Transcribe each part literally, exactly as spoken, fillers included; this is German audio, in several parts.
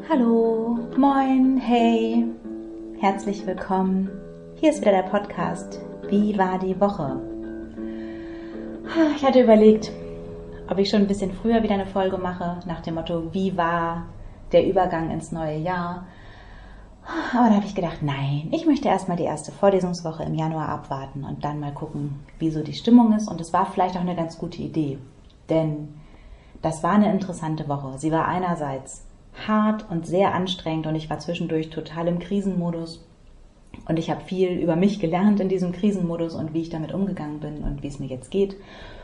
Hallo, moin, hey, herzlich willkommen. Hier ist wieder der Podcast. Wie war die Woche? Ich hatte überlegt, ob ich schon ein bisschen früher wieder eine Folge mache, nach dem Motto, wie war der Übergang ins neue Jahr? Aber da habe ich gedacht, nein, ich möchte erstmal die erste Vorlesungswoche im Januar abwarten und dann mal gucken, wie so die Stimmung ist. Und es war vielleicht auch eine ganz gute Idee, denn das war eine interessante Woche. Sie war einerseits hart und sehr anstrengend und ich war zwischendurch total im Krisenmodus und ich habe viel über mich gelernt in diesem Krisenmodus und wie ich damit umgegangen bin und wie es mir jetzt geht.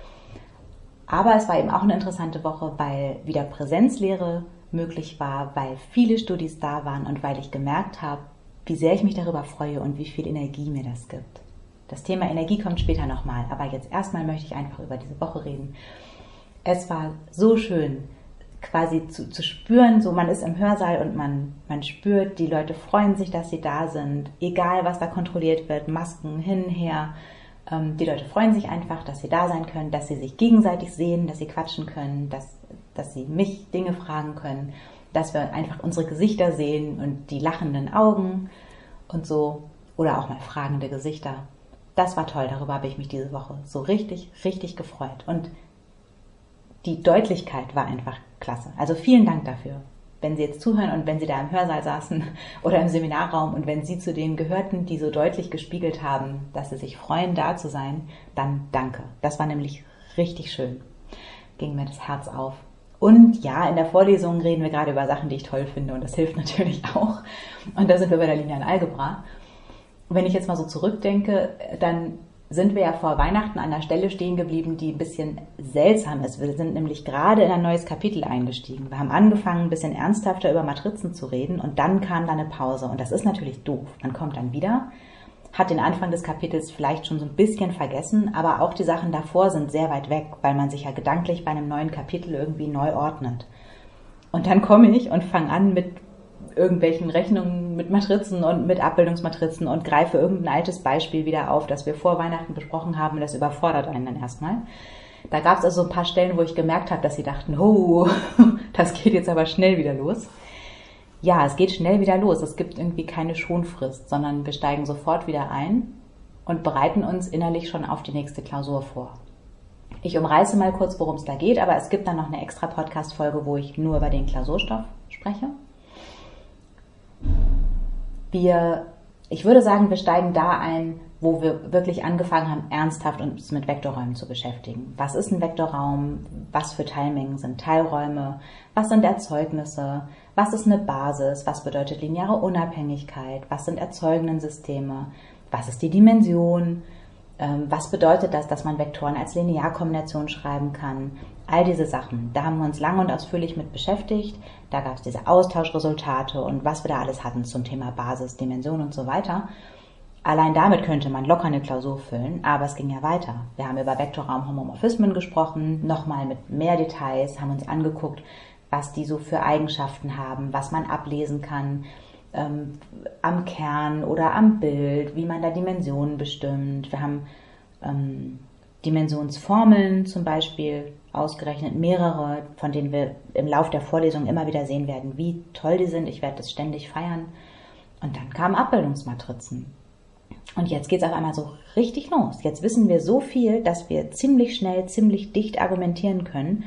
Aber es war eben auch eine interessante Woche, weil wieder Präsenzlehre möglich war, weil viele Studis da waren und weil ich gemerkt habe, wie sehr ich mich darüber freue und wie viel Energie mir das gibt. Das Thema Energie kommt später nochmal, aber jetzt erstmal möchte ich einfach über diese Woche reden. Es war so schön, quasi zu, zu spüren, so man ist im Hörsaal und man, man spürt, die Leute freuen sich, dass sie da sind, egal was da kontrolliert wird, Masken hin, her, ähm, die Leute freuen sich einfach, dass sie da sein können, dass sie sich gegenseitig sehen, dass sie quatschen können, dass, dass sie mich Dinge fragen können, dass wir einfach unsere Gesichter sehen und die lachenden Augen und so, oder auch mal fragende Gesichter. Das war toll, darüber habe ich mich diese Woche so richtig, richtig gefreut und die Deutlichkeit war einfach klasse. Also vielen Dank dafür, wenn Sie jetzt zuhören und wenn Sie da im Hörsaal saßen oder im Seminarraum und wenn Sie zu denen gehörten, die so deutlich gespiegelt haben, dass Sie sich freuen, da zu sein, dann danke. Das war nämlich richtig schön. Ging mir das Herz auf. Und ja, in der Vorlesung reden wir gerade über Sachen, die ich toll finde und das hilft natürlich auch. Und da sind wir bei der linearen Algebra. Und wenn ich jetzt mal so zurückdenke, dann sind wir ja vor Weihnachten an der Stelle stehen geblieben, die ein bisschen seltsam ist. Wir sind nämlich gerade in ein neues Kapitel eingestiegen. Wir haben angefangen, ein bisschen ernsthafter über Matrizen zu reden und dann kam da eine Pause. Und das ist natürlich doof. Man kommt dann wieder, hat den Anfang des Kapitels vielleicht schon so ein bisschen vergessen, aber auch die Sachen davor sind sehr weit weg, weil man sich ja gedanklich bei einem neuen Kapitel irgendwie neu ordnet. Und dann komme ich und fange an mit irgendwelchen Rechnungen mit Matrizen und mit Abbildungsmatrizen und greife irgendein altes Beispiel wieder auf, das wir vor Weihnachten besprochen haben und das überfordert einen dann erstmal. Da gab es also ein paar Stellen, wo ich gemerkt habe, dass sie dachten, oh, das geht jetzt aber schnell wieder los. Ja, es geht schnell wieder los. Es gibt irgendwie keine Schonfrist, sondern wir steigen sofort wieder ein und bereiten uns innerlich schon auf die nächste Klausur vor. Ich umreiße mal kurz, worum es da geht, aber es gibt dann noch eine extra Podcast-Folge, wo ich nur über den Klausurstoff spreche. Wir, ich würde sagen, wir steigen da ein, wo wir wirklich angefangen haben, ernsthaft uns mit Vektorräumen zu beschäftigen. Was ist ein Vektorraum? Was für Teilmengen sind Teilräume? Was sind Erzeugnisse? Was ist eine Basis? Was bedeutet lineare Unabhängigkeit? Was sind Erzeugenden-Systeme? Was ist die Dimension? Was bedeutet das, dass man Vektoren als Linearkombination schreiben kann? All diese Sachen, da haben wir uns lang und ausführlich mit beschäftigt. Da gab es diese Austauschresultate und was wir da alles hatten zum Thema Basis, Dimension und so weiter. Allein damit könnte man locker eine Klausur füllen, aber es ging ja weiter. Wir haben über Vektorraum-Homomorphismen gesprochen, nochmal mit mehr Details, haben uns angeguckt, was die so für Eigenschaften haben, was man ablesen kann, Ähm, am Kern oder am Bild, wie man da Dimensionen bestimmt. Wir haben ähm, Dimensionsformeln zum Beispiel ausgerechnet, mehrere, von denen wir im Lauf der Vorlesung immer wieder sehen werden, wie toll die sind. Ich werde das ständig feiern. Und dann kamen Abbildungsmatrizen. Und jetzt geht es auf einmal so richtig los. Jetzt wissen wir so viel, dass wir ziemlich schnell, ziemlich dicht argumentieren können.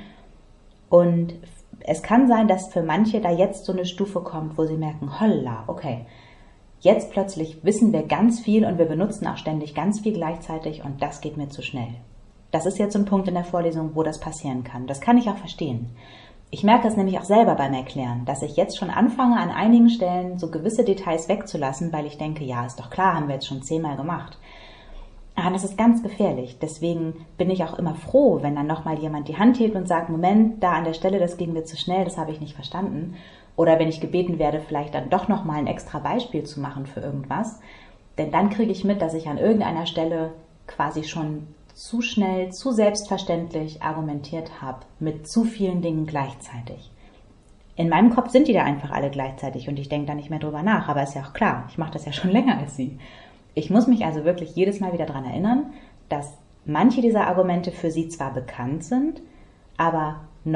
Und es kann sein, dass für manche da jetzt so eine Stufe kommt, wo sie merken, holla, okay, jetzt plötzlich wissen wir ganz viel und wir benutzen auch ständig ganz viel gleichzeitig und das geht mir zu schnell. Das ist jetzt ein Punkt in der Vorlesung, wo das passieren kann. Das kann ich auch verstehen. Ich merke es nämlich auch selber beim Erklären, dass ich jetzt schon anfange, an einigen Stellen so gewisse Details wegzulassen, weil ich denke, ja, ist doch klar, haben wir jetzt schon zehnmal gemacht. Aber das ist ganz gefährlich. Deswegen bin ich auch immer froh, wenn dann nochmal jemand die Hand hebt und sagt, Moment, da an der Stelle, das ging mir zu schnell, das habe ich nicht verstanden. Oder wenn ich gebeten werde, vielleicht dann doch nochmal ein extra Beispiel zu machen für irgendwas. Denn dann kriege ich mit, dass ich an irgendeiner Stelle quasi schon zu schnell, zu selbstverständlich argumentiert habe mit zu vielen Dingen gleichzeitig. In meinem Kopf sind die da einfach alle gleichzeitig und ich denke da nicht mehr drüber nach. Aber ist ja auch klar, ich mache das ja schon länger als Sie. Ich muss mich also wirklich jedes Mal wieder daran erinnern, dass manche dieser Argumente für Sie zwar bekannt sind, aber noch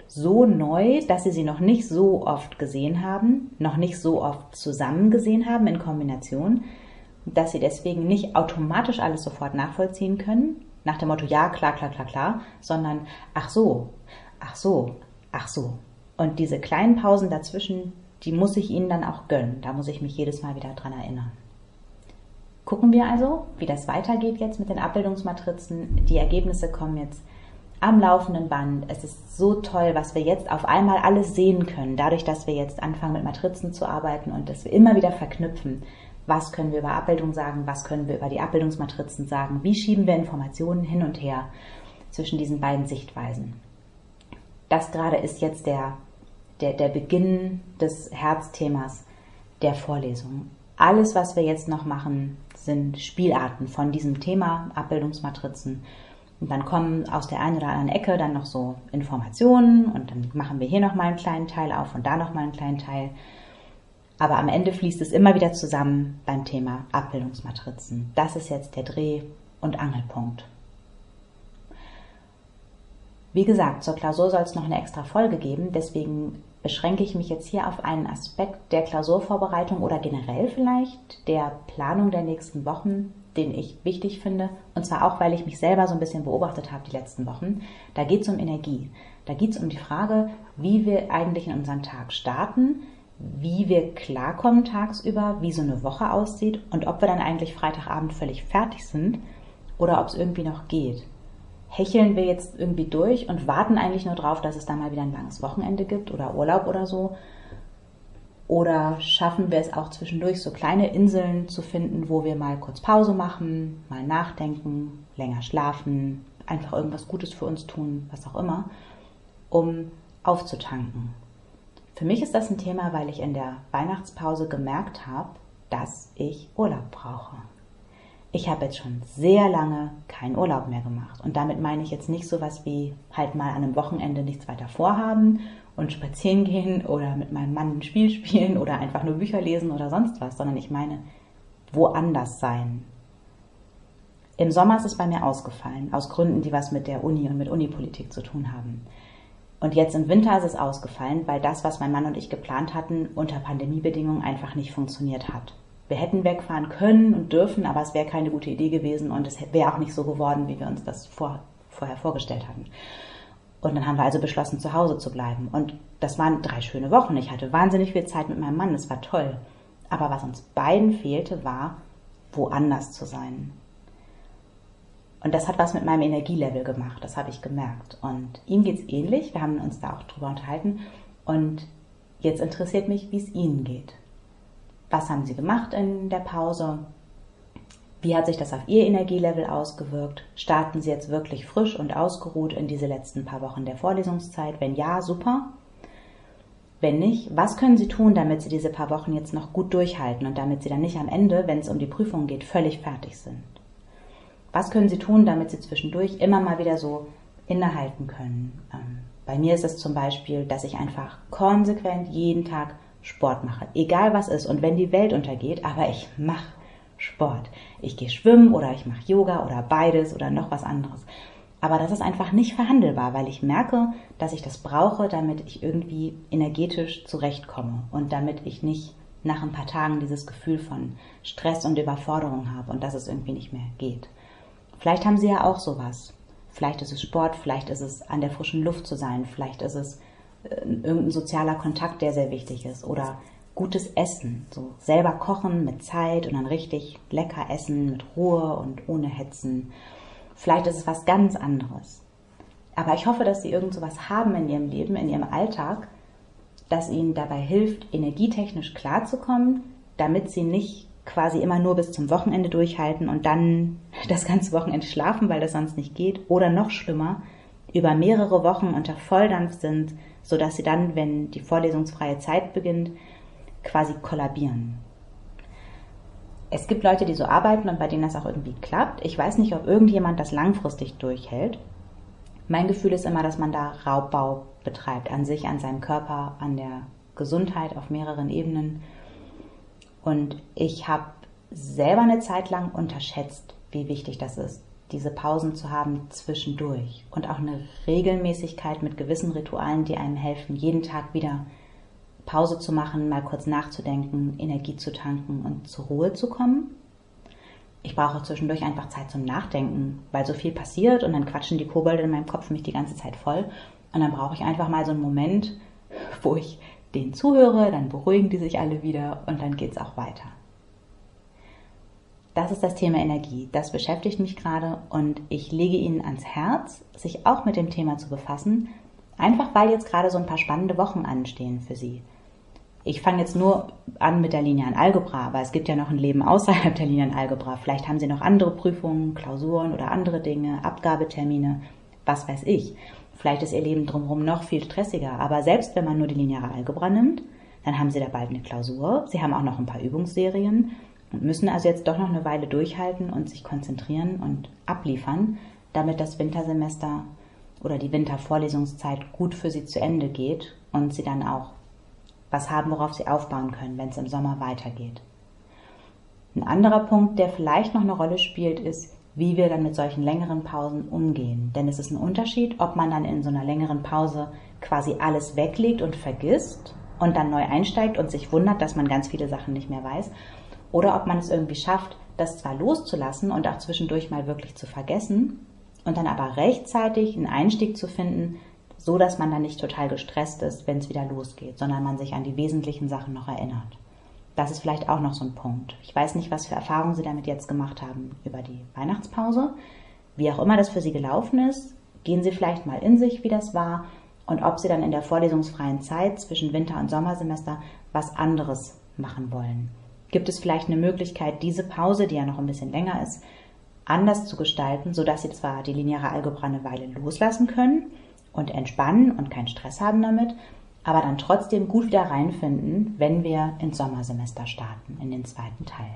so neu, dass sie sie noch nicht so oft gesehen haben, noch nicht so oft zusammen gesehen haben in Kombination, dass sie deswegen nicht automatisch alles sofort nachvollziehen können, nach dem Motto, ja, klar, klar, klar, klar, sondern ach so, ach so, ach so. Und diese kleinen Pausen dazwischen, die muss ich ihnen dann auch gönnen. Da muss ich mich jedes Mal wieder dran erinnern. Gucken wir also, wie das weitergeht jetzt mit den Abbildungsmatrizen. Die Ergebnisse kommen jetzt am laufenden Band. Es ist so toll, was wir jetzt auf einmal alles sehen können, dadurch, dass wir jetzt anfangen mit Matrizen zu arbeiten und dass wir immer wieder verknüpfen. Was können wir über Abbildung sagen? Was können wir über die Abbildungsmatrizen sagen? Wie schieben wir Informationen hin und her zwischen diesen beiden Sichtweisen? Das gerade ist jetzt der, der, der Beginn des Herzthemas der Vorlesung. Alles, was wir jetzt noch machen, sind Spielarten von diesem Thema Abbildungsmatrizen. Und dann kommen aus der einen oder anderen Ecke dann noch so Informationen und dann machen wir hier nochmal einen kleinen Teil auf und da nochmal einen kleinen Teil. Aber am Ende fließt es immer wieder zusammen beim Thema Abbildungsmatrizen. Das ist jetzt der Dreh- und Angelpunkt. Wie gesagt, zur Klausur soll es noch eine extra Folge geben, deswegen beschränke ich mich jetzt hier auf einen Aspekt der Klausurvorbereitung oder generell vielleicht der Planung der nächsten Wochen, den ich wichtig finde. Und zwar auch, weil ich mich selber so ein bisschen beobachtet habe die letzten Wochen. Da geht es um Energie. Da geht es um die Frage, wie wir eigentlich in unseren Tag starten, wie wir klarkommen tagsüber, wie so eine Woche aussieht und ob wir dann eigentlich Freitagabend völlig fertig sind oder ob es irgendwie noch geht. Hecheln wir jetzt irgendwie durch und warten eigentlich nur drauf, dass es dann mal wieder ein langes Wochenende gibt oder Urlaub oder so? Oder schaffen wir es auch zwischendurch, so kleine Inseln zu finden, wo wir mal kurz Pause machen, mal nachdenken, länger schlafen, einfach irgendwas Gutes für uns tun, was auch immer, um aufzutanken? Für mich ist das ein Thema, weil ich in der Weihnachtspause gemerkt habe, dass ich Urlaub brauche. Ich habe jetzt schon sehr lange keinen Urlaub mehr gemacht. Und damit meine ich jetzt nicht sowas wie halt mal an einem Wochenende nichts weiter vorhaben und spazieren gehen oder mit meinem Mann ein Spiel spielen oder einfach nur Bücher lesen oder sonst was, sondern ich meine woanders sein. Im Sommer ist es bei mir ausgefallen, aus Gründen, die was mit der Uni und mit Unipolitik zu tun haben. Und jetzt im Winter ist es ausgefallen, weil das, was mein Mann und ich geplant hatten, unter Pandemiebedingungen einfach nicht funktioniert hat. Wir hätten wegfahren können und dürfen, aber es wäre keine gute Idee gewesen und es wäre auch nicht so geworden, wie wir uns das vor, vorher vorgestellt hatten. Und dann haben wir also beschlossen, zu Hause zu bleiben. Und das waren drei schöne Wochen. Ich hatte wahnsinnig viel Zeit mit meinem Mann, das war toll. Aber was uns beiden fehlte, war, woanders zu sein. Und das hat was mit meinem Energielevel gemacht, das habe ich gemerkt. Und ihm geht's ähnlich, wir haben uns da auch drüber unterhalten. Und jetzt interessiert mich, wie es Ihnen geht. Was haben Sie gemacht in der Pause? Wie hat sich das auf Ihr Energielevel ausgewirkt? Starten Sie jetzt wirklich frisch und ausgeruht in diese letzten paar Wochen der Vorlesungszeit? Wenn ja, super. Wenn nicht, was können Sie tun, damit Sie diese paar Wochen jetzt noch gut durchhalten und damit Sie dann nicht am Ende, wenn es um die Prüfung geht, völlig fertig sind? Was können Sie tun, damit Sie zwischendurch immer mal wieder so innehalten können? Ähm, bei mir ist es zum Beispiel, dass ich einfach konsequent jeden Tag Sport mache, egal was ist und wenn die Welt untergeht, aber ich mache Sport. Ich gehe schwimmen oder ich mache Yoga oder beides oder noch was anderes. Aber das ist einfach nicht verhandelbar, weil ich merke, dass ich das brauche, damit ich irgendwie energetisch zurechtkomme und damit ich nicht nach ein paar Tagen dieses Gefühl von Stress und Überforderung habe und dass es irgendwie nicht mehr geht. Vielleicht haben Sie ja auch sowas. Vielleicht ist es Sport, vielleicht ist es an der frischen Luft zu sein, vielleicht ist es irgendein sozialer Kontakt, der sehr wichtig ist oder gutes Essen, so selber kochen mit Zeit und dann richtig lecker essen mit Ruhe und ohne Hetzen. Vielleicht ist es was ganz anderes. Aber ich hoffe, dass Sie irgend sowas haben in Ihrem Leben, in Ihrem Alltag, das Ihnen dabei hilft, energietechnisch klarzukommen, damit Sie nicht quasi immer nur bis zum Wochenende durchhalten und dann das ganze Wochenende schlafen, weil das sonst nicht geht. Oder noch schlimmer, über mehrere Wochen unter Volldampf sind, sodass Sie dann, wenn die vorlesungsfreie Zeit beginnt, quasi kollabieren. Es gibt Leute, die so arbeiten und bei denen das auch irgendwie klappt. Ich weiß nicht, ob irgendjemand das langfristig durchhält. Mein Gefühl ist immer, dass man da Raubbau betreibt, an sich, an seinem Körper, an der Gesundheit auf mehreren Ebenen. Und ich habe selber eine Zeit lang unterschätzt, wie wichtig das ist, diese Pausen zu haben zwischendurch und auch eine Regelmäßigkeit mit gewissen Ritualen, die einem helfen, jeden Tag wieder Pause zu machen, mal kurz nachzudenken, Energie zu tanken und zur Ruhe zu kommen. Ich brauche zwischendurch einfach Zeit zum Nachdenken, weil so viel passiert und dann quatschen die Kobolde in meinem Kopf mich die ganze Zeit voll. Und dann brauche ich einfach mal so einen Moment, wo ich denen zuhöre, dann beruhigen die sich alle wieder und dann geht's auch weiter. Das ist das Thema Energie. Das beschäftigt mich gerade und ich lege Ihnen ans Herz, sich auch mit dem Thema zu befassen, einfach weil jetzt gerade so ein paar spannende Wochen anstehen für Sie. Ich fange jetzt nur an mit der linearen Algebra, aber es gibt ja noch ein Leben außerhalb der linearen Algebra. Vielleicht haben Sie noch andere Prüfungen, Klausuren oder andere Dinge, Abgabetermine, was weiß ich. Vielleicht ist Ihr Leben drumherum noch viel stressiger, aber selbst wenn man nur die lineare Algebra nimmt, dann haben Sie da bald eine Klausur. Sie haben auch noch ein paar Übungsserien und müssen also jetzt doch noch eine Weile durchhalten und sich konzentrieren und abliefern, damit das Wintersemester oder die Wintervorlesungszeit gut für Sie zu Ende geht und Sie dann auch was haben, worauf Sie aufbauen können, wenn es im Sommer weitergeht. Ein anderer Punkt, der vielleicht noch eine Rolle spielt, ist, wie wir dann mit solchen längeren Pausen umgehen. Denn es ist ein Unterschied, ob man dann in so einer längeren Pause quasi alles weglegt und vergisst und dann neu einsteigt und sich wundert, dass man ganz viele Sachen nicht mehr weiß, oder ob man es irgendwie schafft, das zwar loszulassen und auch zwischendurch mal wirklich zu vergessen und dann aber rechtzeitig einen Einstieg zu finden, so dass man dann nicht total gestresst ist, wenn es wieder losgeht, sondern man sich an die wesentlichen Sachen noch erinnert. Das ist vielleicht auch noch so ein Punkt. Ich weiß nicht, was für Erfahrungen Sie damit jetzt gemacht haben über die Weihnachtspause. Wie auch immer das für Sie gelaufen ist, gehen Sie vielleicht mal in sich, wie das war und ob Sie dann in der vorlesungsfreien Zeit zwischen Winter- und Sommersemester was anderes machen wollen. Gibt es vielleicht eine Möglichkeit, diese Pause, die ja noch ein bisschen länger ist, anders zu gestalten, sodass Sie zwar die lineare Algebra eine Weile loslassen können und entspannen und keinen Stress haben damit, aber dann trotzdem gut wieder reinfinden, wenn wir ins Sommersemester starten, in den zweiten Teil.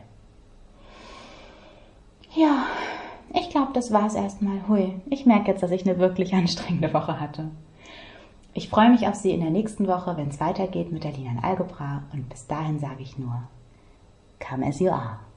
Ja, ich glaube, das war's erstmal. Hui, ich merke jetzt, dass ich eine wirklich anstrengende Woche hatte. Ich freue mich auf Sie in der nächsten Woche, wenn es weitergeht mit der linearen Algebra und bis dahin sage ich nur, come as you are.